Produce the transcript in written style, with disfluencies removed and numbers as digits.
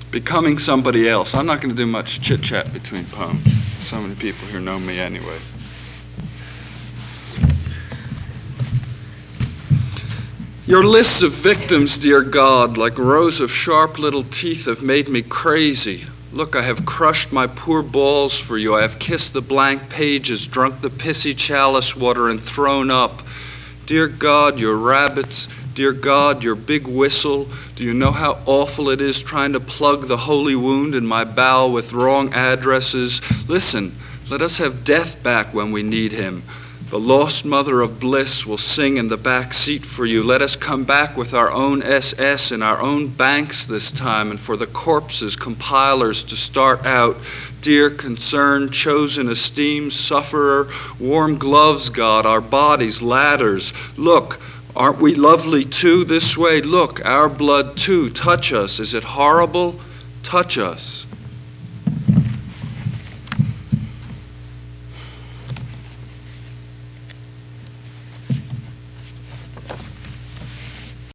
Becoming somebody else. I'm not going to do much chit-chat between poems. So many people here know me anyway. Your lists of victims, dear God, like rows of sharp little teeth have made me crazy. Look, I have crushed my poor balls for you. I have kissed the blank pages, drunk the pissy chalice water, and thrown up. Dear God, your rabbits, dear God, your big whistle, do you know how awful it is trying to plug the holy wound in my bowel with wrong addresses? Listen, let us have death back when we need him. The lost mother of bliss will sing in the back seat for you. Let us come back with our own SS in our own banks this time, and for the corpses, compilers to start out. Dear, concerned, chosen, esteemed, sufferer, warm gloves, God, our bodies, ladders. Look, aren't we lovely too this way? Look, our blood too. Touch us. Is it horrible? Touch us.